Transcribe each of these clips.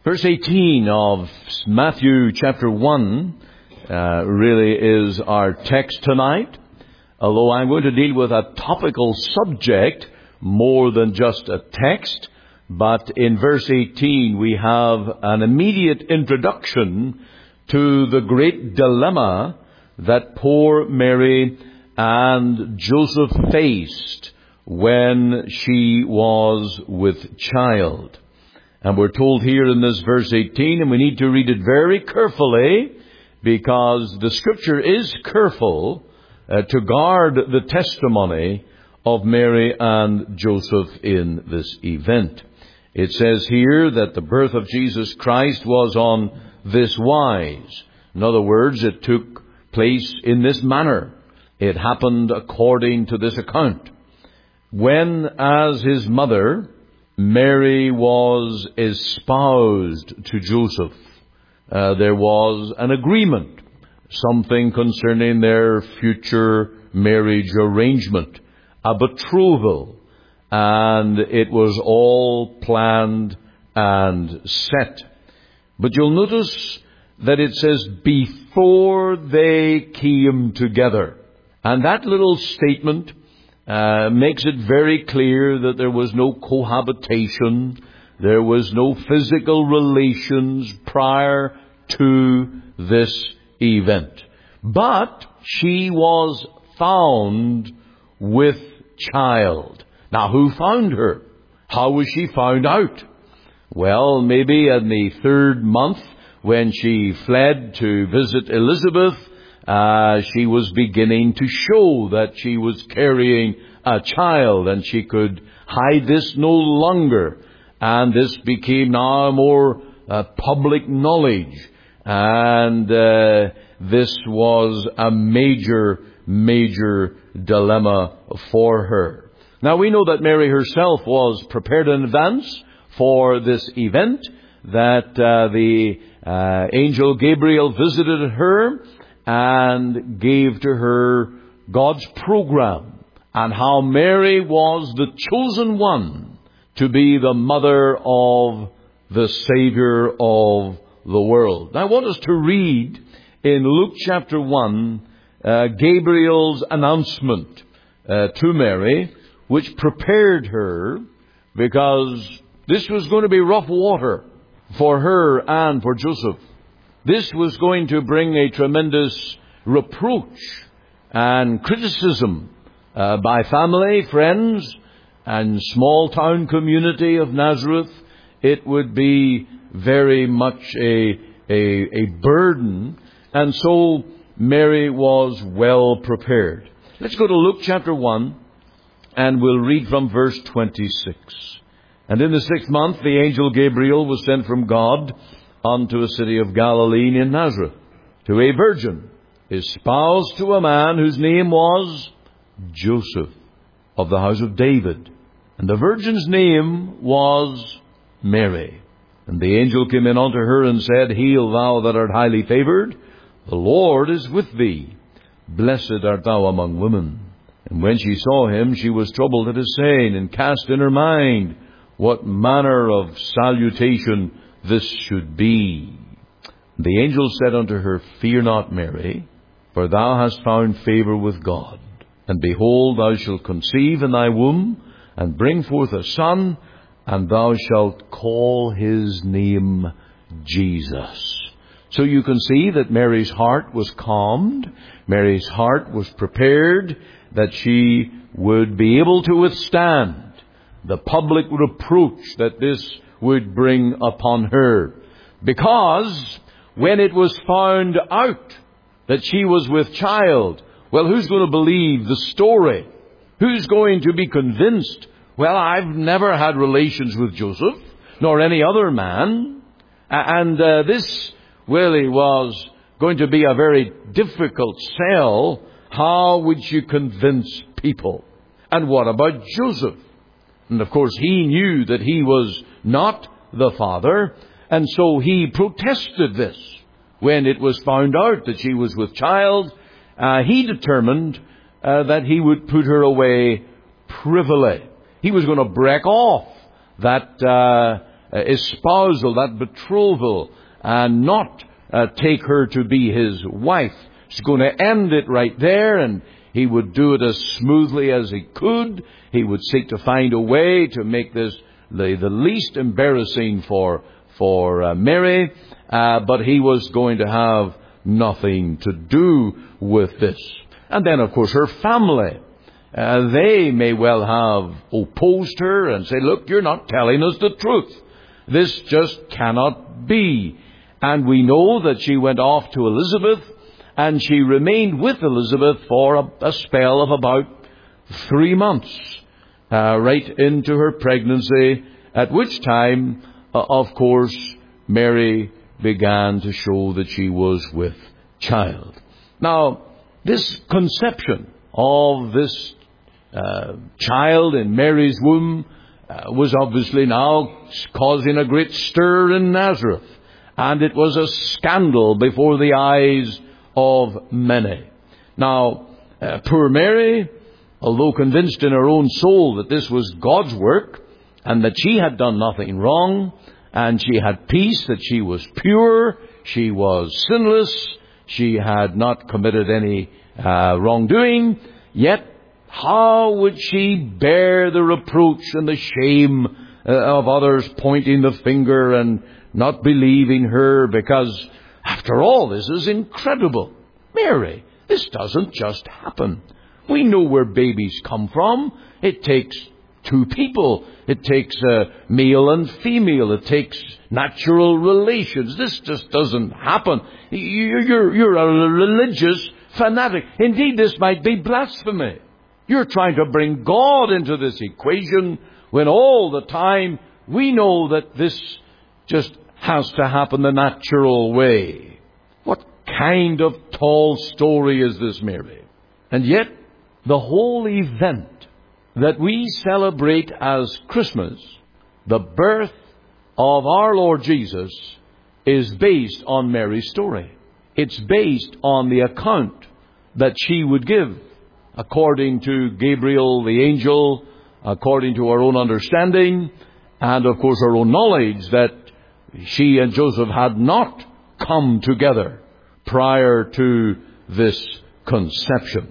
Verse 18 of Matthew chapter 1 really is our text tonight. Although I'm going to deal with a topical subject more than just a text. But in verse 18 we have an immediate introduction to the great dilemma that poor Mary and Joseph faced when she was with child. And we're told here in this verse 18, and we need to read it very carefully because the Scripture is careful to guard the testimony of Mary and Joseph in this event. It says here that the birth of Jesus Christ was on this wise. In other words, it took place in this manner. It happened according to this account. When, as his mother, Mary was espoused to Joseph, there was an agreement, something concerning their future marriage arrangement, a betrothal, and it was all planned and set. But you'll notice that it says, before they came together. And that little statement makes it very clear that there was no cohabitation, there was no physical relations prior to this event. But she was found with child. Now, who found her? How was she found out? Well, maybe in the 3rd month, when she fled to visit Elizabeth, she was beginning to show that she was carrying a child, and she could hide this no longer. And this became now more public knowledge. And this was a major dilemma for her. Now, we know that Mary herself was prepared in advance for this event, that the angel Gabriel visited her and gave to her God's program, and how Mary was the chosen one to be the mother of the Savior of the world. Now, I want us to read in Luke chapter 1 Gabriel's announcement to Mary, which prepared her, because this was going to be rough water for her and for Joseph. This was going to bring a tremendous reproach and criticism by family, friends, and small town community of Nazareth. It would be very much a burden. And so Mary was well prepared. Let's go to Luke chapter 1, and we'll read from verse 26. And in the 6th month, the angel Gabriel was sent from God unto a city of Galilee named Nazareth, to a virgin espoused to a man whose name was Joseph, of the house of David. And the virgin's name was Mary. And the angel came in unto her and said, Hail, thou that art highly favored, the Lord is with thee. Blessed art thou among women. And when she saw him, she was troubled at his saying, and cast in her mind what manner of salutation this should be. The angel said unto her, Fear not, Mary, for thou hast found favor with God. And behold, thou shalt conceive in thy womb, and bring forth a son, and thou shalt call his name Jesus. So you can see that Mary's heart was calmed. Mary's heart was prepared that she would be able to withstand the public reproach that this would bring upon her. Because when it was found out that she was with child, well, who's going to believe the story? Who's going to be convinced, well, I've never had relations with Joseph, nor any other man. And this really was going to be a very difficult sell. How would you convince people? And what about Joseph? And of course, he knew that he was not the father, and so he protested this. When it was found out that she was with child, he determined that he would put her away privily. He was going to break off that espousal, that betrothal, and not take her to be his wife. He's going to end it right there, and he would do it as smoothly as he could. He would seek to find a way to make this the least embarrassing for Mary, but he was going to have nothing to do with this. And then, of course, her family. They may well have opposed her and say, look, you're not telling us the truth. This just cannot be. And we know that she went off to Elizabeth, and she remained with Elizabeth for a spell of about 3 months, right into her pregnancy, at which time, of course, Mary began to show that she was with child. Now, this conception of this child in Mary's womb was obviously now causing a great stir in Nazareth. And it was a scandal before the eyes of many. Now, poor Mary, although convinced in her own soul that this was God's work, and that she had done nothing wrong, and she had peace, that she was pure, she was sinless, she had not committed any wrongdoing, yet how would she bear the reproach and the shame of others pointing the finger and not believing her? Because, after all, this is incredible. Mary, this doesn't just happen. We know where babies come from. It takes 2 people. It takes male and female. It takes natural relations. This just doesn't happen. You're a religious fanatic. Indeed, this might be blasphemy. You're trying to bring God into this equation when all the time we know that this just has to happen the natural way. What kind of tall story is this, Mary? And yet, the whole event that we celebrate as Christmas, the birth of our Lord Jesus, is based on Mary's story. It's based on the account that she would give, according to Gabriel the angel, according to her own understanding, and of course her own knowledge that she and Joseph had not come together prior to this conception.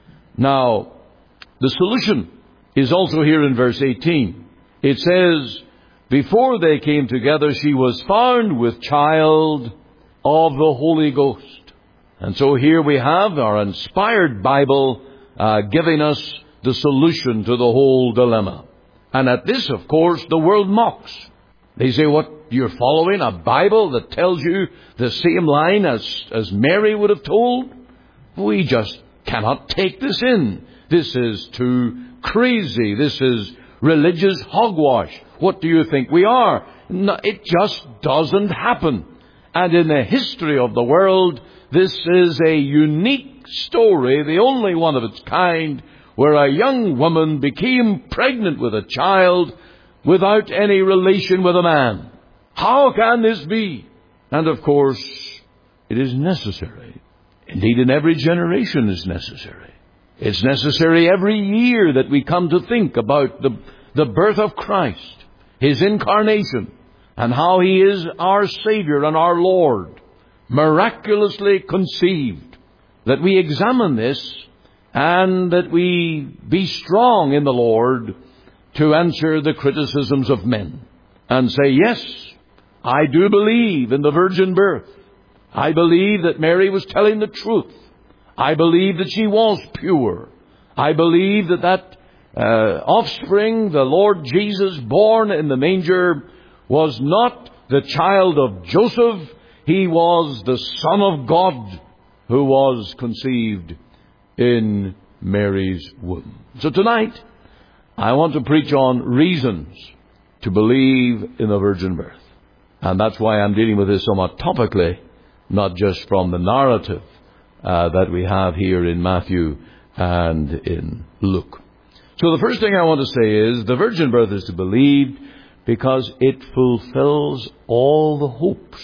Now, the solution is also here in verse 18. It says, before they came together, she was found with child of the Holy Ghost. And so here we have our inspired Bible giving us the solution to the whole dilemma. And at this, of course, the world mocks. They say, what, you're following a Bible that tells you the same line as Mary would have told? We just cannot take this in. This is too crazy. This is religious hogwash. What do you think we are? No, it just doesn't happen. And in the history of the world, this is a unique story, the only one of its kind, where a young woman became pregnant with a child without any relation with a man. How can this be? And of course, it is necessary. Indeed, in every generation is necessary. It's necessary every year that we come to think about the birth of Christ, His incarnation, and how He is our Savior and our Lord, miraculously conceived, that we examine this and that we be strong in the Lord to answer the criticisms of men and say, yes, I do believe in the virgin birth. I believe that Mary was telling the truth. I believe that she was pure. I believe that offspring, the Lord Jesus, born in the manger, was not the child of Joseph. He was the Son of God who was conceived in Mary's womb. So tonight, I want to preach on reasons to believe in the virgin birth. And that's why I'm dealing with this somewhat topically, not just from the narrative that we have here in Matthew and in Luke. So the first thing I want to say is the virgin birth is to believe because it fulfills all the hopes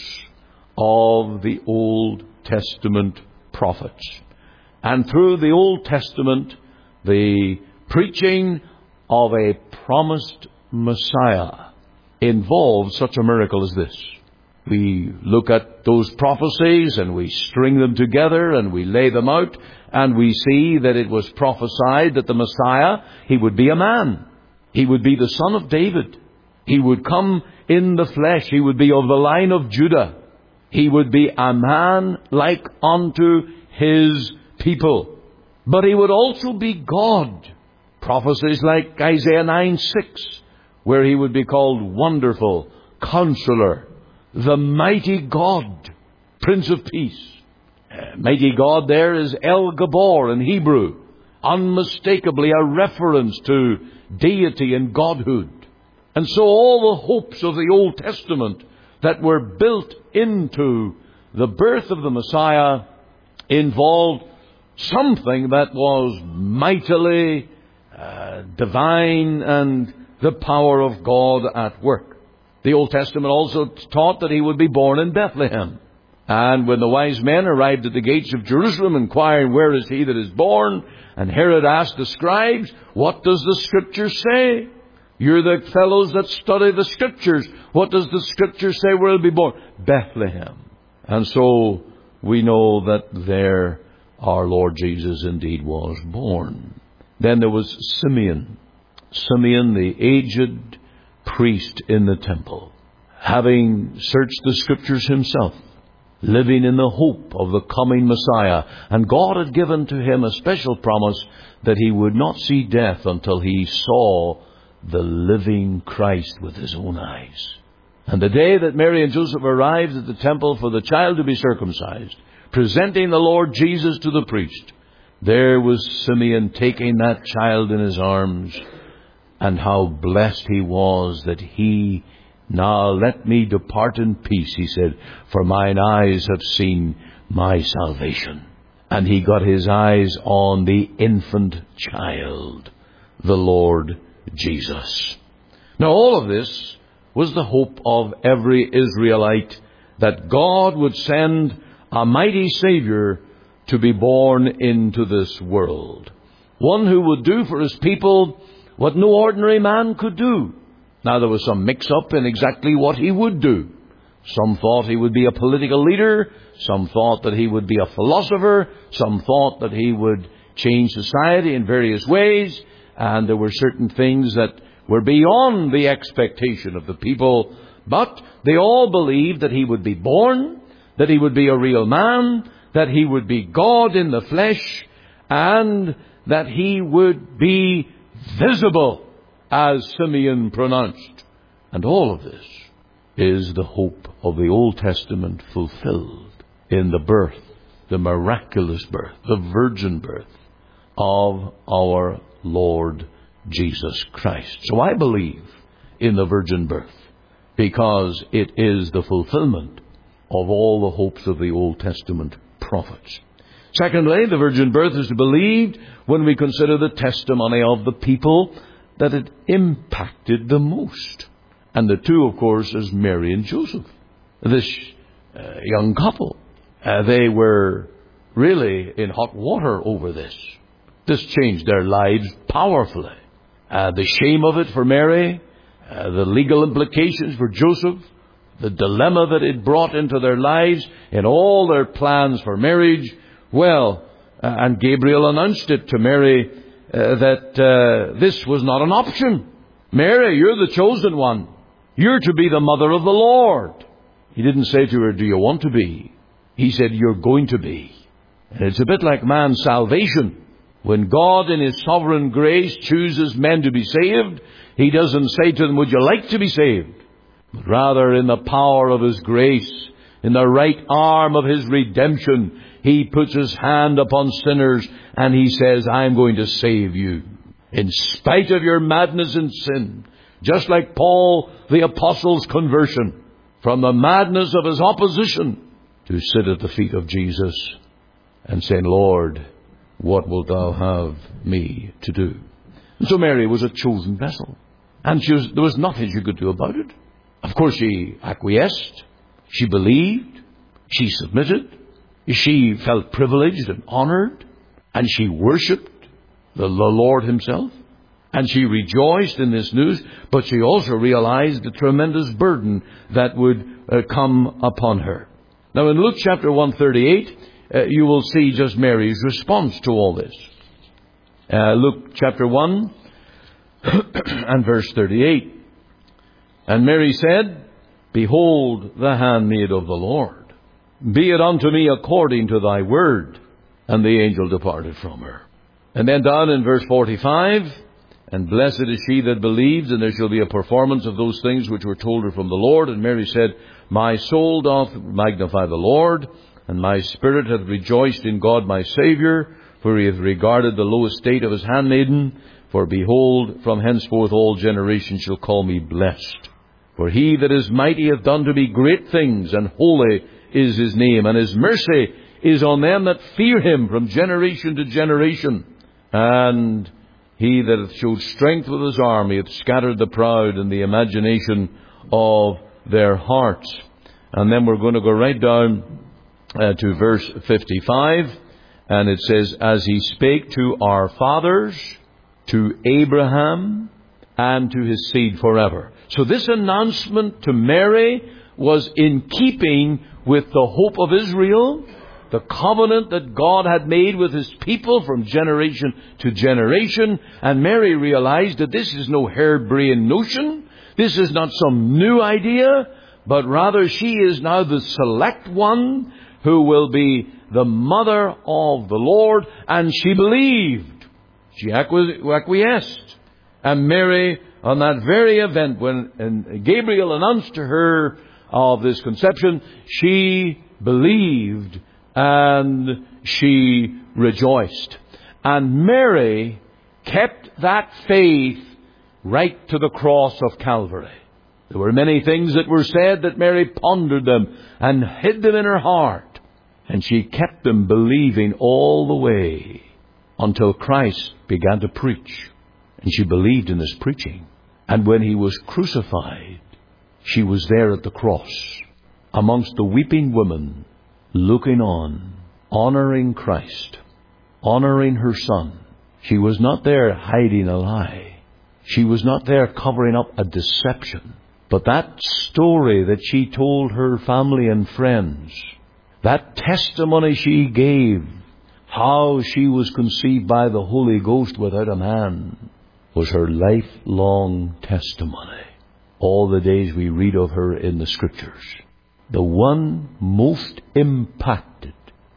of the Old Testament prophets. And through the Old Testament, the preaching of a promised Messiah involved such a miracle as this. We look at those prophecies and we string them together and we lay them out, and we see that it was prophesied that the Messiah, he would be a man. He would be the son of David. He would come in the flesh. He would be of the line of Judah. He would be a man like unto his people. But he would also be God. Prophecies like Isaiah 9:6, where he would be called Wonderful, Counselor, the Mighty God, Prince of Peace. Mighty God there is El Gabor in Hebrew, unmistakably a reference to deity and godhood. And so all the hopes of the Old Testament that were built into the birth of the Messiah involved something that was mightily divine and the power of God at work. The Old Testament also taught that he would be born in Bethlehem. And when the wise men arrived at the gates of Jerusalem inquiring, where is he that is born? And Herod asked the scribes, what does the Scripture say? You're the fellows that study the Scriptures. What does the Scripture say where he'll be born? Bethlehem. And so we know that there our Lord Jesus indeed was born. Then there was Simeon. Simeon, the aged priest in the temple, having searched the Scriptures himself, living in the hope of the coming Messiah. And God had given to him a special promise that he would not see death until he saw the living Christ with his own eyes. And the day that Mary and Joseph arrived at the temple for the child to be circumcised, presenting the Lord Jesus to the priest, there was Simeon taking that child in his arms. And how blessed he was that he, now let me depart in peace, he said, for mine eyes have seen my salvation. And he got his eyes on the infant child, the Lord Jesus. Now all of this was the hope of every Israelite, that God would send a mighty Savior to be born into this world. One who would do for his people what no ordinary man could do. Now there was some mix-up in exactly what he would do. Some thought he would be a political leader. Some thought that he would be a philosopher. Some thought that he would change society in various ways. And there were certain things that were beyond the expectation of the people. But they all believed that he would be born, that he would be a real man, that he would be God in the flesh, and that he would be visible, as Simeon pronounced. And all of this is the hope of the Old Testament fulfilled in the birth, the miraculous birth, the virgin birth of our Lord Jesus Christ. So I believe in the virgin birth because it is the fulfillment of all the hopes of the Old Testament prophets. Secondly, the virgin birth is believed when we consider the testimony of the people that it impacted the most. And the two, of course, is Mary and Joseph. This young couple, they were really in hot water over this. This changed their lives powerfully. The shame of it for Mary, the legal implications for Joseph, the dilemma that it brought into their lives in all their plans for marriage. Well, and Gabriel announced it to Mary that this was not an option. Mary, you're the chosen one. You're to be the mother of the Lord. He didn't say to her, do you want to be? He said, you're going to be. And it's a bit like man's salvation. When God in His sovereign grace chooses men to be saved, He doesn't say to them, would you like to be saved? But rather in the power of His grace, in the right arm of His redemption, He puts His hand upon sinners and He says, I'm going to save you. In spite of your madness and sin. Just like Paul the Apostle's conversion from the madness of his opposition to sit at the feet of Jesus and saying, Lord, what wilt thou have me to do? And so Mary was a chosen vessel. And there was nothing she could do about it. Of course, she acquiesced. She believed. She submitted. She felt privileged and honored. And she worshipped the Lord Himself. And she rejoiced in this news, but she also realized the tremendous burden that would come upon her. Now in Luke chapter 138, you will see just Mary's response to all this. Luke chapter 1 and verse 38. And Mary said, Behold the handmaid of the Lord. Be it unto me according to thy word. And the angel departed from her. And then down in verse 45, And blessed is she that believes, and there shall be a performance of those things which were told her from the Lord. And Mary said, My soul doth magnify the Lord, and my spirit hath rejoiced in God my Saviour, for he hath regarded the low estate of his handmaiden. For behold, from henceforth all generations shall call me blessed. For he that is mighty hath done to me great things, and holy is his name, and his mercy is on them that fear him from generation to generation. And he that hath showed strength with his arm, he hath scattered the proud in the imagination of their hearts. And then we're going to go right down to verse 55. And it says, As he spake to our fathers, to Abraham, and to his seed forever. So this announcement to Mary was in keeping with the hope of Israel, the covenant that God had made with his people from generation to generation. And Mary realized that this is no harebrained notion. This is not some new idea, but rather she is now the select one who will be the mother of the Lord. And she believed. She acquiesced. And Mary, on that very event when Gabriel announced to her of this conception, she believed and she rejoiced. And Mary kept that faith right to the cross of Calvary. There were many things that were said that Mary pondered them and hid them in her heart. And she kept them believing all the way until Christ began to preach. And she believed in his preaching. And when he was crucified, she was there at the cross, amongst the weeping women, looking on, honoring Christ, honoring her Son. She was not there hiding a lie. She was not there covering up a deception. But that story that she told her family and friends, that testimony she gave, how she was conceived by the Holy Ghost without a man, was her lifelong testimony. All the days we read of her in the Scriptures. The one most impacted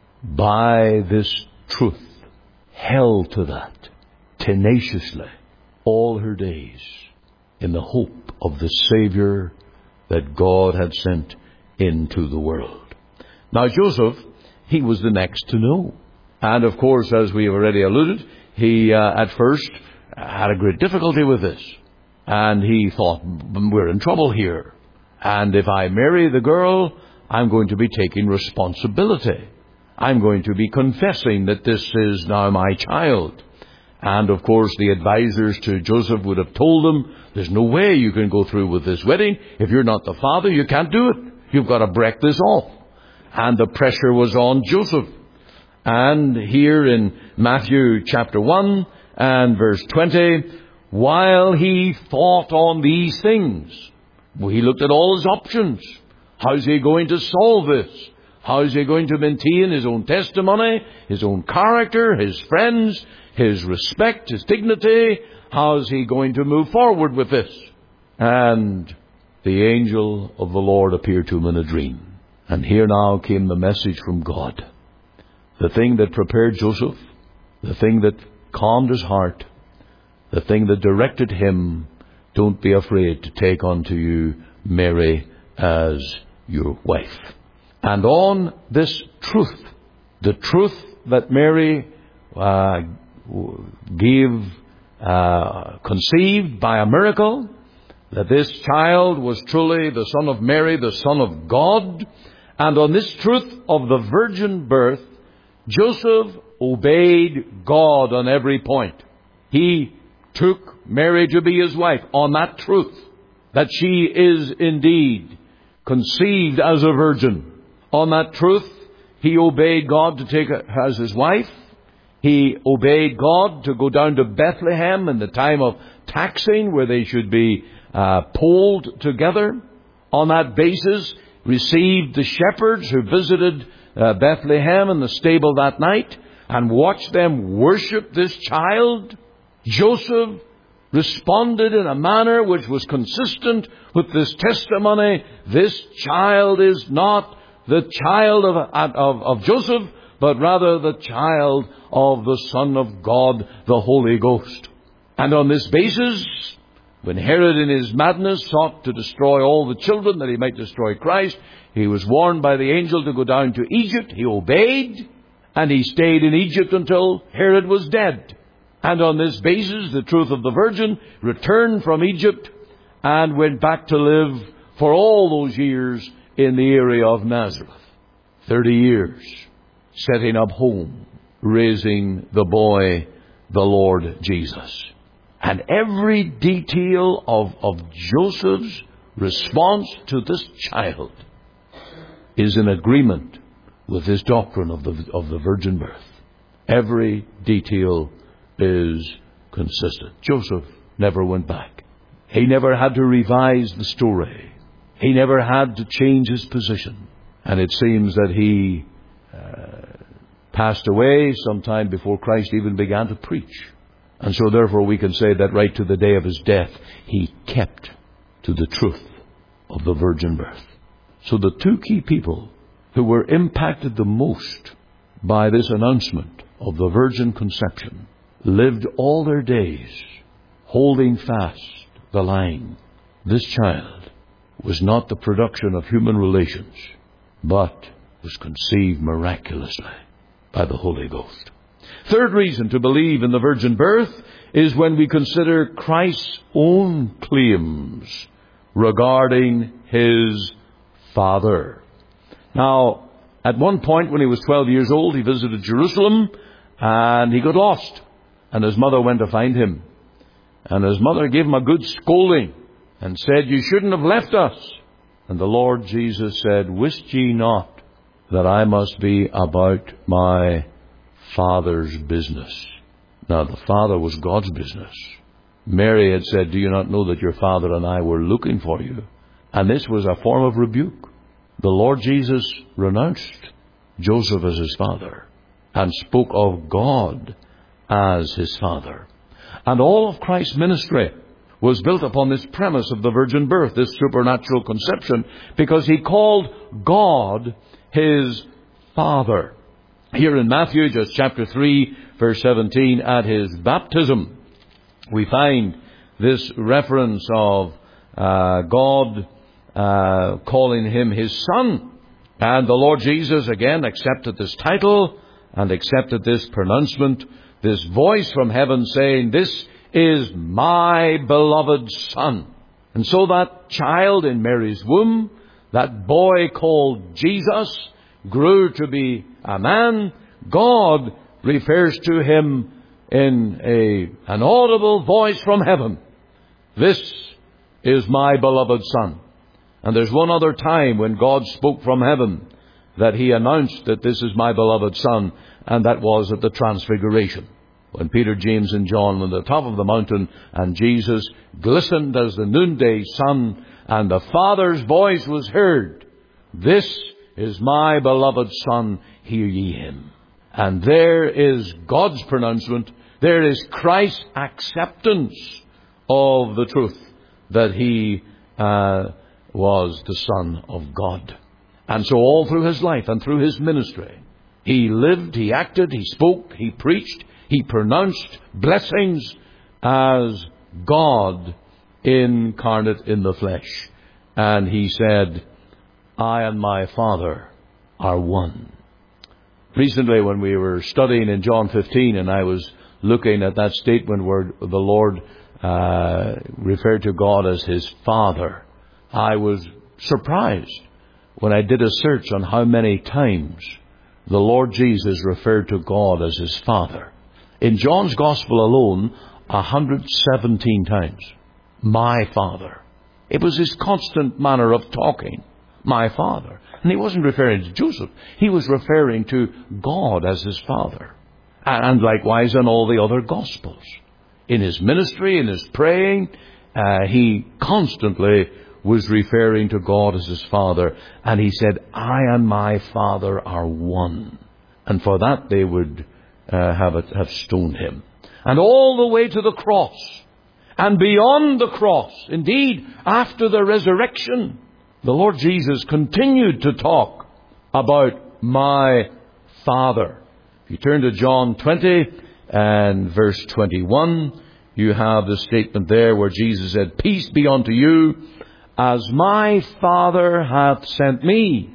by this truth held to that tenaciously all her days in the hope of the Savior that God had sent into the world. Now Joseph, he was the next to know. And of course, as we have already alluded, he at first had a great difficulty with this. And he thought, we're in trouble here. And if I marry the girl, I'm going to be taking responsibility. I'm going to be confessing that this is now my child. And of course, the advisors to Joseph would have told him, there's no way you can go through with this wedding. If you're not the father, you can't do it. You've got to break this off. And the pressure was on Joseph. And here in Matthew chapter 1 and verse 20, while he thought on these things, he looked at all his options. How's he going to solve this? How is he going to maintain his own testimony, his own character, his friends, his respect, his dignity? How is he going to move forward with this? And the angel of the Lord appeared to him in a dream. And here now came the message from God. The thing that prepared Joseph, the thing that calmed his heart, the thing that directed him, don't be afraid to take unto you Mary as your wife. And on this truth, the truth that Mary conceived by a miracle, that this child was truly the Son of Mary, the Son of God. And on this truth of the virgin birth, Joseph obeyed God on every point. He took Mary to be his wife on that truth, that she is indeed conceived as a virgin. On that truth, he obeyed God to take her as his wife. He obeyed God to go down to Bethlehem in the time of taxing, where they should be polled together. On that basis, received the shepherds who visited Bethlehem in the stable that night and watched them worship this child. Joseph responded in a manner which was consistent with this testimony. This child is not the child of Joseph, but rather the child of the Son of God, the Holy Ghost. And on this basis, when Herod in his madness sought to destroy all the children that he might destroy Christ, he was warned by the angel to go down to Egypt. He obeyed, and he stayed in Egypt until Herod was dead. And on this basis, the truth of the Virgin returned from Egypt and went back to live for all those years in the area of Nazareth. 30 years, setting up home, raising the boy, the Lord Jesus. And every detail of Joseph's response to this child is in agreement with this doctrine of the virgin birth. Every detail is consistent. Joseph never went back. He never had to revise the story. He never had to change his position. And it seems that he passed away sometime before Christ even began to preach. And so therefore we can say that right to the day of his death, he kept to the truth of the virgin birth. So the two key people who were impacted the most by this announcement of the virgin conception lived all their days holding fast the line. This child was not the production of human relations, but was conceived miraculously by the Holy Ghost. Third reason to believe in the virgin birth is when we consider Christ's own claims regarding his Father. Now, at one point when he was 12 years old, he visited Jerusalem and he got lost. And his mother went to find him. And his mother gave him a good scolding and said, "You shouldn't have left us." And the Lord Jesus said, "Wist ye not that I must be about my Father's business?" Now, the Father was God's business. Mary had said, "Do you not know that your father and I were looking for you?" And this was a form of rebuke. The Lord Jesus renounced Joseph as his father and spoke of God as his Father. And all of Christ's ministry was built upon this premise of the virgin birth, this supernatural conception, because he called God his Father. Here in Matthew, just chapter 3, verse 17, at his baptism, we find this reference of God calling him his Son. And the Lord Jesus again accepted this title and accepted this pronouncement, this voice from heaven saying, "This is my beloved Son." And so that child in Mary's womb, that boy called Jesus, grew to be a man. God refers to him in an audible voice from heaven. "This is my beloved Son." And there's one other time when God spoke from heaven that he announced that this is my beloved Son, and that was at the Transfiguration, when Peter, James, and John were on the top of the mountain, and Jesus glistened as the noonday sun, and the Father's voice was heard, "This is my beloved Son, hear ye him." And there is God's pronouncement. There is Christ's acceptance of the truth that he was the Son of God. And so all through his life and through his ministry, he lived, he acted, he spoke, he preached, he pronounced blessings as God incarnate in the flesh. And he said, "I and my Father are one." Recently, when we were studying in John 15, and I was looking at that statement where the Lord referred to God as his Father, I was surprised when I did a search on how many times the Lord Jesus referred to God as his Father. In John's Gospel alone, 117 times. My Father. It was his constant manner of talking. My Father. And he wasn't referring to Joseph. He was referring to God as his Father. And likewise in all the other Gospels. in his ministry, in his praying, he constantly was referring to God as his Father. And he said, I and my Father are one. And for that they would have stoned him. And all the way to the cross, and beyond the cross, indeed, after the resurrection, the Lord Jesus continued to talk about my Father. If you turn to John 20 and verse 21, you have the statement there where Jesus said, Peace be unto you, as my Father hath sent me,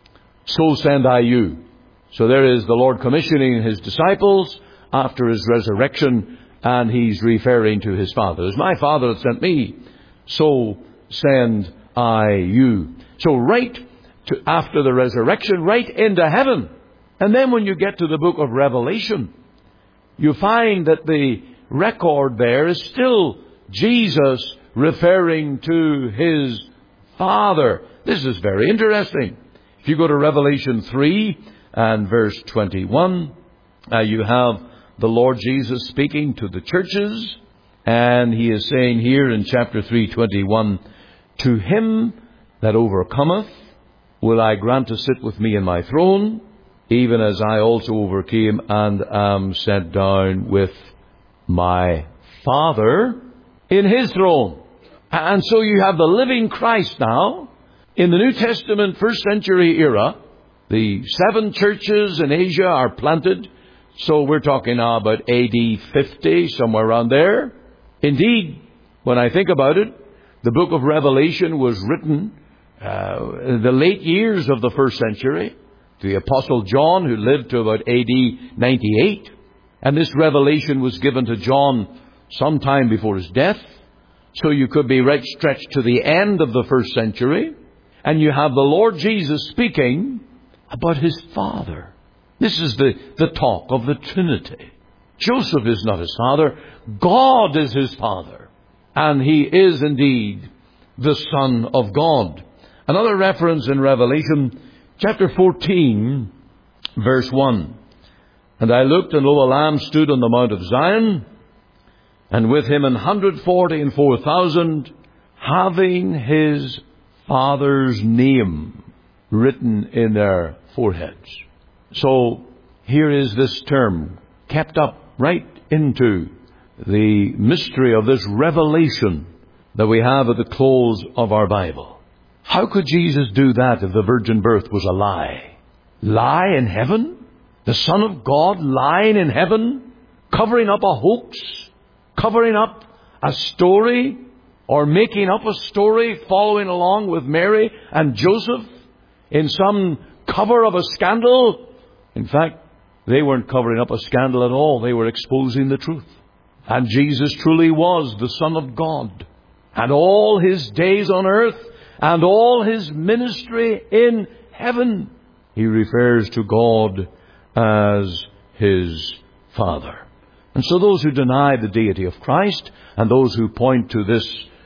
so send I you. So there is the Lord commissioning his disciples after his resurrection, and he's referring to his Father. As my Father hath sent me, so send I you. So right to after the resurrection, right into heaven. And then when you get to the book of Revelation, you find that the record there is still Jesus referring to his Father. This is very interesting. If you go to Revelation 3 and verse 21, you have the Lord Jesus speaking to the churches, and he is saying here in chapter 3:21, To him that overcometh will I grant to sit with me in my throne, even as I also overcame and am set down with my Father in his throne. And so you have the living Christ now. In the New Testament first century era, the 7 churches in Asia are planted. So we're talking now about AD 50, somewhere around there. Indeed, when I think about it, the book of Revelation was written in the late years of the first century. The Apostle John, who lived to about AD 98. And this revelation was given to John sometime before his death. So you could be right stretched to the end of the first century. And you have the Lord Jesus speaking about his Father. This is the talk of the Trinity. Joseph is not his father. God is his Father. And he is indeed the Son of God. Another reference in Revelation chapter 14, verse 1. And I looked, and lo, a Lamb stood on the Mount of Zion, and with him 144,000, having his Father's name written in their foreheads. So here is this term kept up right into the mystery of this revelation that we have at the close of our Bible. How could Jesus do that if the virgin birth was a lie? Lie in heaven? The Son of God lying in heaven? Covering up a hoax? Covering up a story? Or making up a story following along with Mary and Joseph in some cover of a scandal? In fact, they weren't covering up a scandal at all. They were exposing the truth. And Jesus truly was the Son of God. And all his days on earth and all his ministry in heaven, he refers to God as his Father. And so those who deny the deity of Christ and those who point to this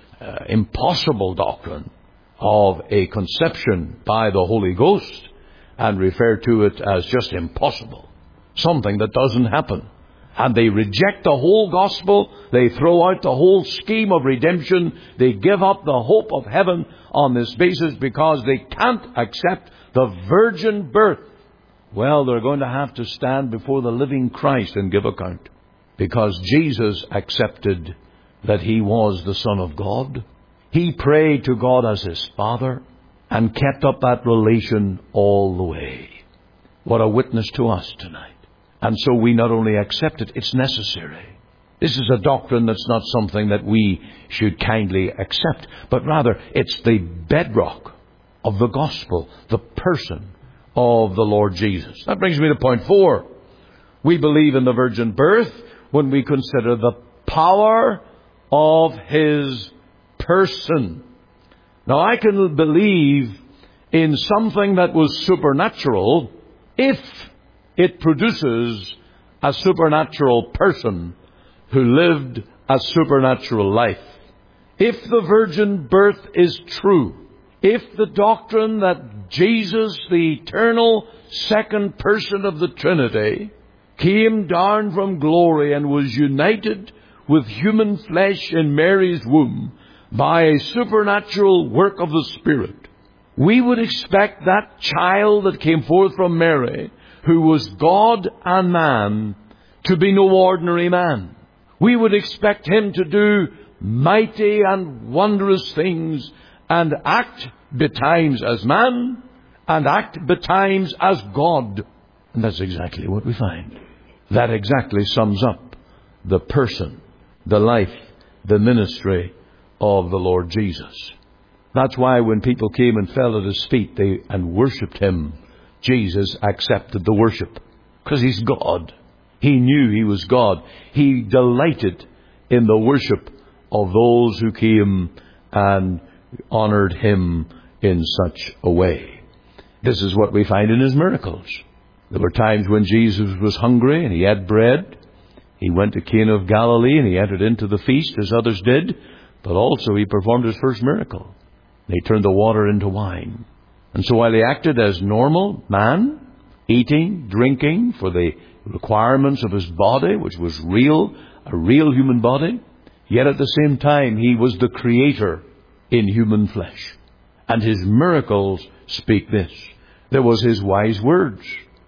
impossible doctrine of a conception by the Holy Ghost and refer to it as just impossible, something that doesn't happen, and they reject the whole gospel, they throw out the whole scheme of redemption, they give up the hope of heaven on this basis because they can't accept the virgin birth, well, they're going to have to stand before the living Christ and give account, because Jesus accepted that he was the Son of God. He prayed to God as his Father and kept up that relation all the way. What a witness to us tonight. And so we not only accept it, it's necessary. This is a doctrine that's not something that we should kindly accept, but rather it's the bedrock of the gospel, the person of the Lord Jesus. That brings me to point 4. We believe in the virgin birth when we consider the power of his person. Now, I can believe in something that was supernatural if it produces a supernatural person who lived a supernatural life. If the virgin birth is true, if the doctrine that Jesus, the eternal second person of the Trinity, came down from glory and was united with human flesh in Mary's womb by a supernatural work of the Spirit, we would expect that child that came forth from Mary, who was God and man, to be no ordinary man. We would expect him to do mighty and wondrous things and act betimes as man and act betimes as God. And that's exactly what we find. That exactly sums up the person, the life, the ministry of the Lord Jesus. That's why when people came and fell at his feet and worshipped him, Jesus accepted the worship. Because he's God. He knew he was God. He delighted in the worship of those who came and honored him in such a way. This is what we find in his miracles. There were times when Jesus was hungry and he had bread. He went to Cana of Galilee and he entered into the feast as others did. But also he performed his first miracle. He turned the water into wine. And so while he acted as normal man, eating, drinking for the requirements of his body, which was real, a real human body, yet at the same time he was the creator in human flesh. And his miracles speak this. There was his wise words.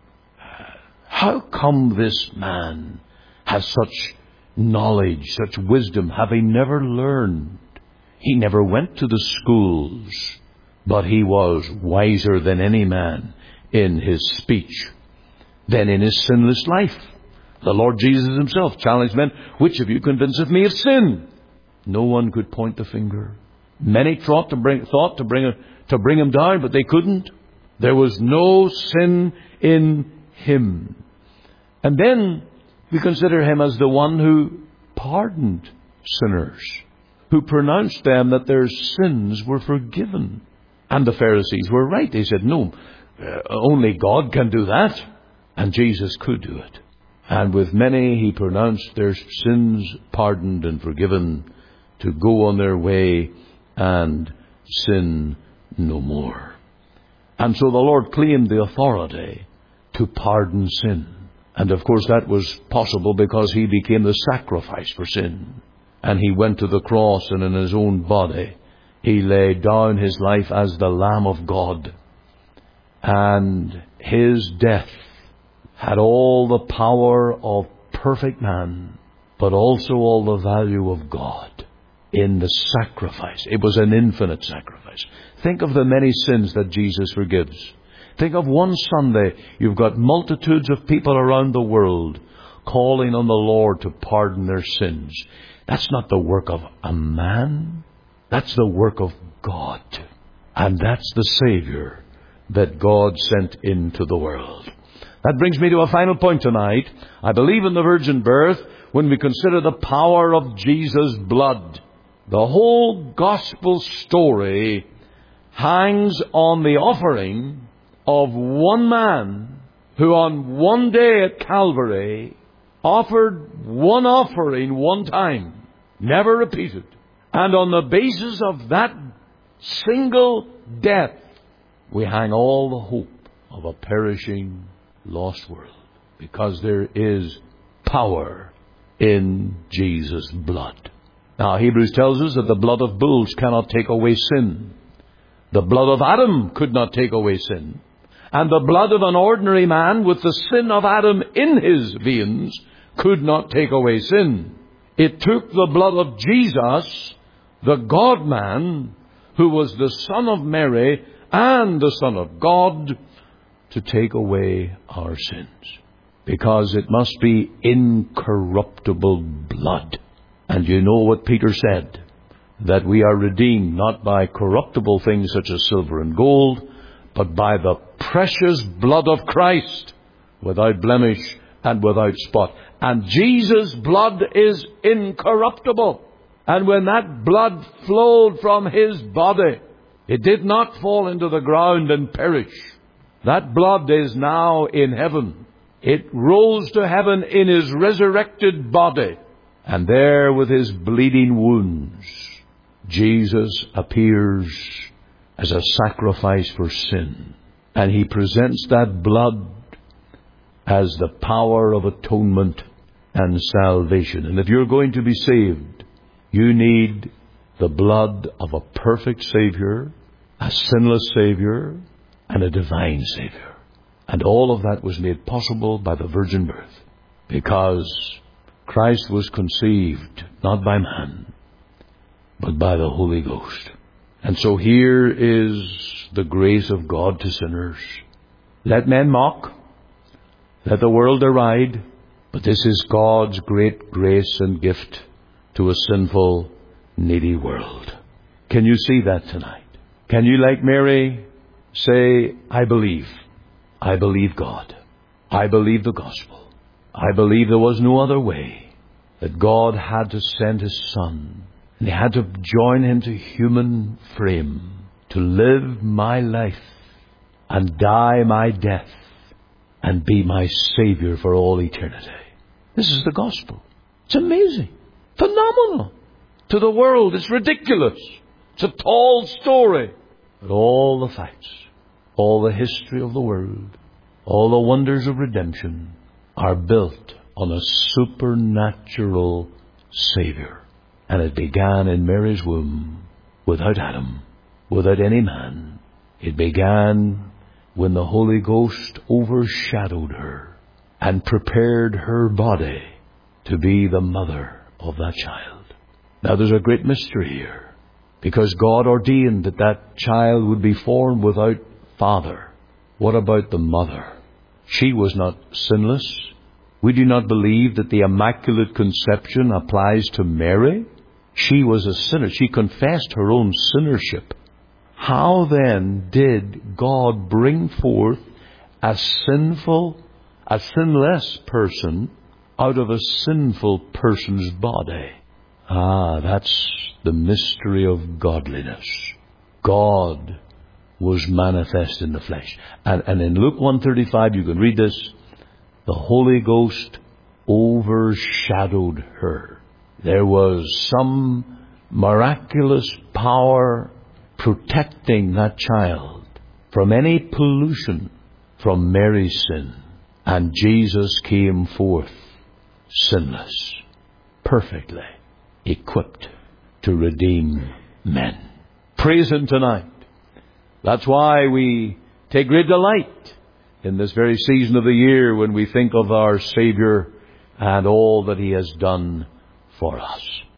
How come this man has such knowledge, such wisdom, having never learned? He never went to the schools, but he was wiser than any man in his speech, than in his sinless life. The Lord Jesus himself challenged men, which of you convinceth me of sin? No one could point the finger. Many thought to bring him down, but they couldn't. There was no sin in him. And then we consider him as the one who pardoned sinners, who pronounced them that their sins were forgiven. And the Pharisees were right. They said, no, only God can do that. And Jesus could do it. And with many he pronounced their sins pardoned and forgiven, to go on their way and sin no more. And so the Lord claimed the authority to pardon sin. And of course that was possible because he became the sacrifice for sin. And he went to the cross, and in his own body he laid down his life as the Lamb of God. And his death had all the power of perfect man, but also all the value of God in the sacrifice. It was an infinite sacrifice. Think of the many sins that Jesus forgives. Think of one Sunday, you've got multitudes of people around the world calling on the Lord to pardon their sins. That's not the work of a man. That's the work of God. And that's the Savior that God sent into the world. That brings me to a final point tonight. I believe in the virgin birth when we consider the power of Jesus' blood. The whole gospel story hangs on the offering of one man who on one day at Calvary offered one offering one time, never repeated. And on the basis of that single death, we hang all the hope of a perishing, lost world. Because there is power in Jesus' blood. Now, Hebrews tells us that the blood of bulls cannot take away sin. The blood of Adam could not take away sin. And the blood of an ordinary man with the sin of Adam in his veins could not take away sin. It took the blood of Jesus, the God-man, who was the Son of Mary and the Son of God, to take away our sins. Because it must be incorruptible blood. And you know what Peter said, that we are redeemed not by corruptible things such as silver and gold, but by the precious blood of Christ, without blemish and without spot. And Jesus' blood is incorruptible. And when that blood flowed from his body, it did not fall into the ground and perish. That blood is now in heaven. It rose to heaven in his resurrected body. And there with his bleeding wounds, Jesus appears as a sacrifice for sin. And he presents that blood as the power of atonement and salvation. And if you're going to be saved, you need the blood of a perfect Savior, a sinless Savior, and a divine Savior. And all of that was made possible by the virgin birth, because Christ was conceived not by man, but by the Holy Ghost. And so here is the grace of God to sinners. Let men mock, let the world deride, but this is God's great grace and gift to a sinful, needy world. Can you see that tonight? Can you, like Mary, say, I believe. I believe God. I believe the gospel. I believe there was no other way, that God had to send His Son, and He had to join Him to human frame, to live my life, and die my death, and be my Savior for all eternity. This is the gospel. It's amazing. Phenomenal. To the world, it's ridiculous. It's a tall story. But all the facts, all the history of the world, all the wonders of redemption are built on a supernatural Savior. And it began in Mary's womb, without Adam, without any man. It began when the Holy Ghost overshadowed her and prepared her body to be the mother of that child. Now there's a great mystery here, because God ordained that that child would be formed without father. What about the mother? She was not sinless. We do not believe that the Immaculate Conception applies to Mary. She was a sinner. She confessed her own sinnership. How then did God bring forth a sinless person out of a sinful person's body? That's the mystery of godliness. God was manifest in the flesh. And in Luke 1:35, you can read this. The Holy Ghost overshadowed her. There was some miraculous power protecting that child from any pollution from Mary's sin. And Jesus came forth sinless, perfectly equipped to redeem men. Praise Him tonight. That's why we take great delight in this very season of the year when we think of our Savior and all that He has done for us.